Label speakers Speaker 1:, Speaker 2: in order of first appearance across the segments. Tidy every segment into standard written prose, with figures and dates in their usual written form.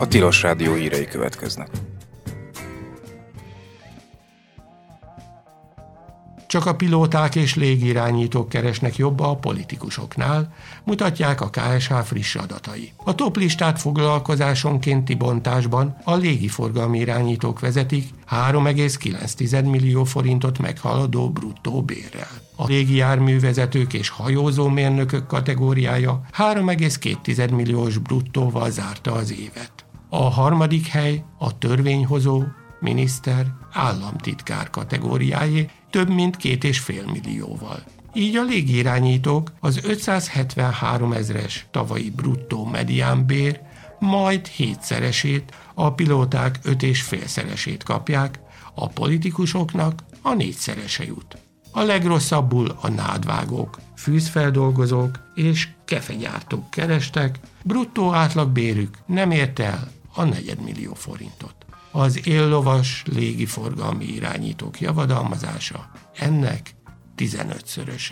Speaker 1: Tilos Rádió hírei következnek.
Speaker 2: Csak a pilóták és légirányítók keresnek jobba a politikusoknál, mutatják a KSH friss adatai. A top listát foglalkozásonkénti bontásban a légiforgalmi irányítók vezetik 3,9 millió forintot meghaladó bruttó bérrel. A légijárművezetők és hajózómérnökök kategóriája 3,2 milliós bruttóval zárta az évet. A harmadik hely a törvényhozó, miniszter, államtitkár kategóriájé több mint 2,5 millióval. Így a légirányítók az 573 000-es tavalyi bruttó mediánbér majd 7-szeresét, a pilóták 5,5-szeresét kapják, a politikusoknak a 4-szerese jut. A legrosszabbul a nádvágók, fűzfeldolgozók és kefegyártók kerestek, bruttó átlagbérük nem ért el a 4 millió forintot. Az éllovas légiforgalmi irányítók javadalmazása ennek 15-szöröse.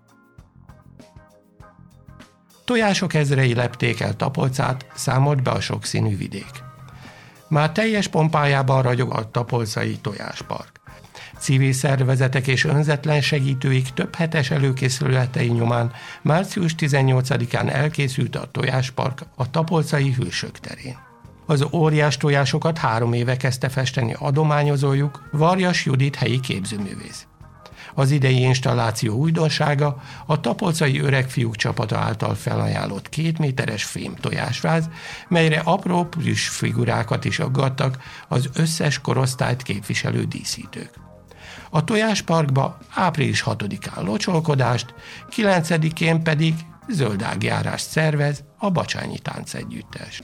Speaker 2: Tojások ezrei lepték el Tapolcát, számolt be a sokszínű vidék. Már teljes pompájában ragyog a tapolcai tojáspark. Civil szervezetek és önzetlen segítőik több hetes előkészületei nyomán március 18-án elkészült a tojáspark a tapolcai Hősök terén. Az óriás tojásokat 3 éve kezdte festeni adományozójuk, Varjas Judit helyi képzőművész. Az idei installáció újdonsága a tapolcai öregfiúk csapata által felajánlott 2 méteres fém tojásváz, melyre apró plüss figurákat is aggattak az összes korosztályt képviselő díszítők. A tojásparkba április 6-án locsolkodást, 9-én pedig zöldágjárást szervez a Bacsányi Táncegyüttes.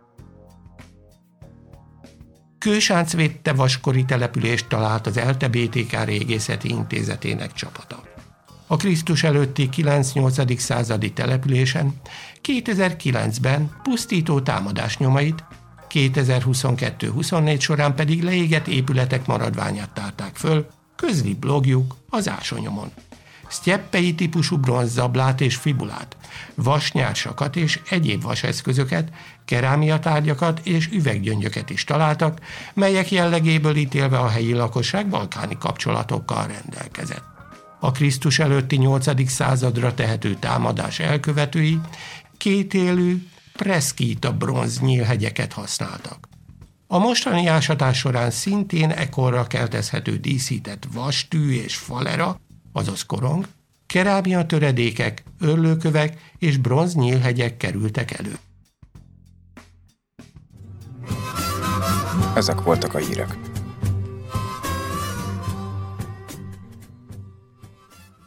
Speaker 2: Kősáncvédte vaskori települést talált az ELTE BTK Régészeti Intézetének csapata. A Krisztus előtti 9-8. századi településen 2009-ben pusztító támadás nyomait, 2022-24 során pedig leégett épületek maradványát tárták föl, közli blogjuk az Ásonyomon. Sztyeppei típusú bronzzablát és fibulát, vasnyársakat és egyéb vaseszközöket, kerámiatárgyakat és üveggyöngyöket is találtak, melyek jellegéből ítélve a helyi lakosság balkáni kapcsolatokkal rendelkezett. A Krisztus előtti 8. századra tehető támadás elkövetői kétélű preszkíta bronz nyílhegyeket használtak. A mostani ásatás során szintén ekkorra keltezhető díszített vastű és falera, azaz korong, kerámia töredékek, örlőkövek és bronz nyílhegyek kerültek elő.
Speaker 1: Ezek voltak a hírek.